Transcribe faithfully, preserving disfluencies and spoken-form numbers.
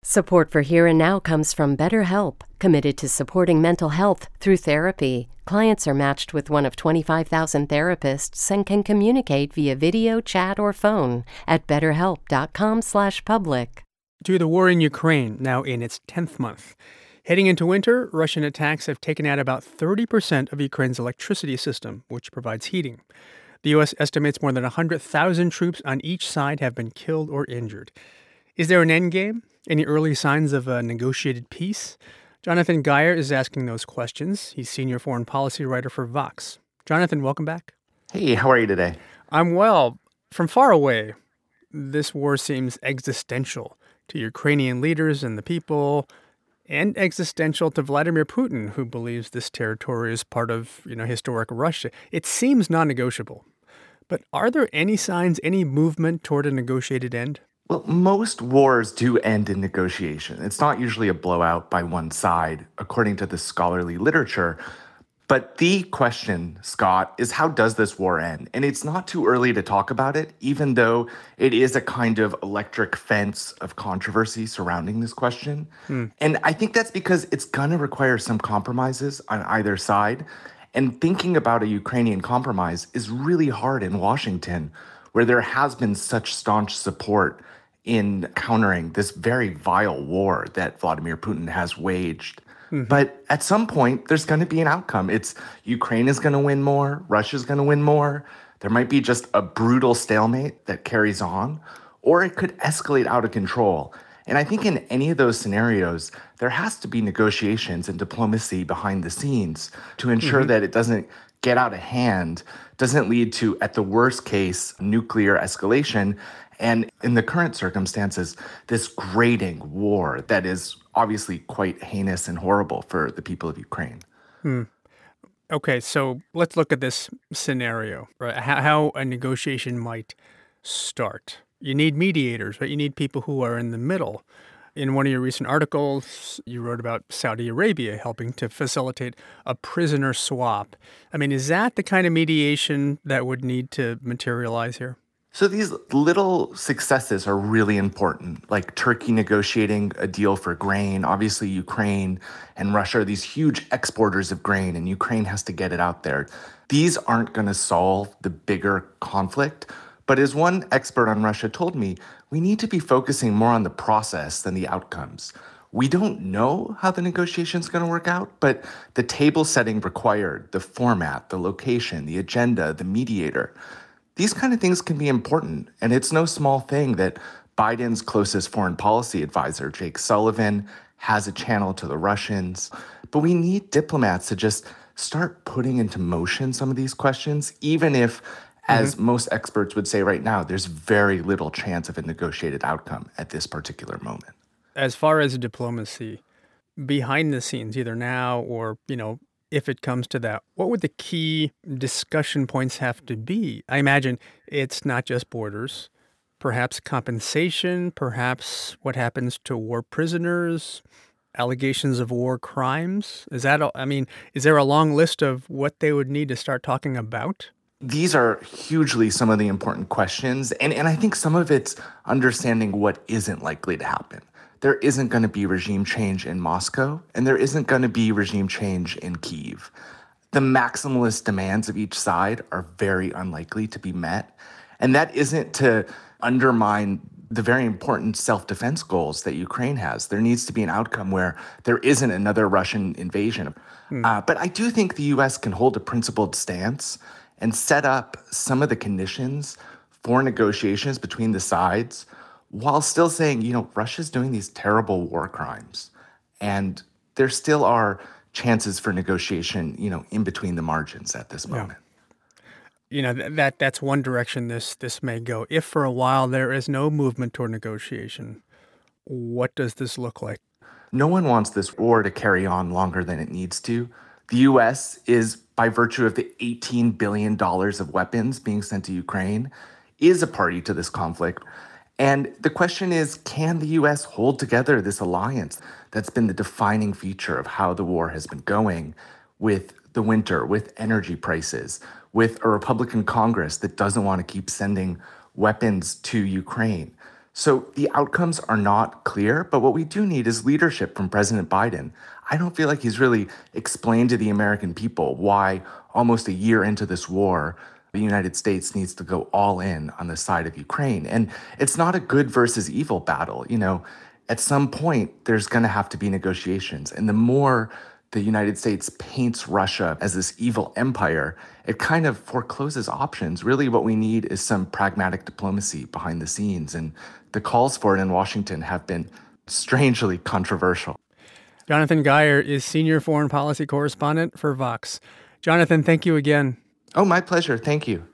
Support for Here and Now comes from BetterHelp, committed to supporting mental health through therapy. Clients are matched with one of twenty-five thousand therapists and can communicate via video, chat, or phone at betterhelp.com slash public. To the war in Ukraine, now in its tenth month. Heading into winter, Russian attacks have taken out about thirty percent of Ukraine's electricity system, which provides heating. The U S estimates more than one hundred thousand troops on each side have been killed or injured. Is there an endgame? Any early signs of a negotiated peace? Jonathan Geyer is asking those questions. He's senior foreign policy writer for Vox. Jonathan, welcome back. Hey, how are you today? I'm well. From far away, this war seems existential to Ukrainian leaders and the people, and existential to Vladimir Putin, who believes this territory is part of, you know, historic Russia. It seems non-negotiable. But are there any signs, any movement toward a negotiated end? Well, most wars do end in negotiation. It's not usually a blowout by one side, according to the scholarly literature. But the question, Scott, is how does this war end? And it's not too early to talk about it, even though it is a kind of electric fence of controversy surrounding this question. Hmm. And I think that's because it's going to require some compromises on either side. And thinking about a Ukrainian compromise is really hard in Washington, where there has been such staunch support in countering this very vile war that Vladimir Putin has waged. Mm-hmm. But at some point, there's going to be an outcome. It's Ukraine is going to win more. Russia's going to win more. There might be just a brutal stalemate that carries on, or it could escalate out of control. And I think in any of those scenarios, there has to be negotiations and diplomacy behind the scenes to ensure mm-hmm. that it doesn't get out of hand, doesn't lead to, at the worst case, nuclear escalation. And in the current circumstances, this grating war that is obviously quite heinous and horrible for the people of Ukraine. Hmm. Okay, so let's look at this scenario, right? How, how a negotiation might start. You need mediators, right? You need people who are in the middle. In one of your recent articles, you wrote about Saudi Arabia helping to facilitate a prisoner swap. I mean, is that the kind of mediation that would need to materialize here? So these little successes are really important, like Turkey negotiating a deal for grain. Obviously, Ukraine and Russia are these huge exporters of grain, and Ukraine has to get it out there. These aren't going to solve the bigger conflict. But as one expert on Russia told me, we need to be focusing more on the process than the outcomes. We don't know how the negotiation is going to work out, but the table setting required, the format, the location, the agenda, the mediator, these kind of things can be important. And it's no small thing that Biden's closest foreign policy advisor, Jake Sullivan, has a channel to the Russians. But we need diplomats to just start putting into motion some of these questions, even if, as mm-hmm. most experts would say right now, there's very little chance of a negotiated outcome at this particular moment. As far as diplomacy, behind the scenes, either now or, you know, if it comes to that, what would the key discussion points have to be? I imagine it's not just borders, perhaps compensation, perhaps what happens to war prisoners, allegations of war crimes. Is that, I mean, is there a long list of what they would need to start talking about? These are hugely some of the important questions. And, and I think some of it's understanding what isn't likely to happen. There isn't going to be regime change in Moscow, and there isn't going to be regime change in Kyiv. The maximalist demands of each side are very unlikely to be met. And that isn't to undermine the very important self-defense goals that Ukraine has. There needs to be an outcome where there isn't another Russian invasion. Mm. Uh, but I do think the U S can hold a principled stance and set up some of the conditions for negotiations between the sides while still saying, you know, Russia's doing these terrible war crimes. And there still are chances for negotiation, you know, in between the margins at this moment. Yeah. You know, th- that that's one direction this this may go. If for a while there is no movement toward negotiation, what does this look like? No one wants this war to carry on longer than it needs to. The U S is, by virtue of the eighteen billion dollars of weapons being sent to Ukraine, is a party to this conflict. And the question is, can the U S hold together this alliance that's been the defining feature of how the war has been going, with the winter, with energy prices, with a Republican Congress that doesn't want to keep sending weapons to Ukraine? So the outcomes are not clear, but what we do need is leadership from President Biden. I don't feel like he's really explained to the American people why, almost a year into this war, the United States needs to go all in on the side of Ukraine. And it's not a good versus evil battle. You know, at some point, there's going to have to be negotiations. And the more the United States paints Russia as this evil empire, it kind of forecloses options. Really, what we need is some pragmatic diplomacy behind the scenes. And the calls for it in Washington have been strangely controversial. Jonathan Geyer is senior foreign policy correspondent for Vox. Jonathan, thank you again. Oh, my pleasure. Thank you.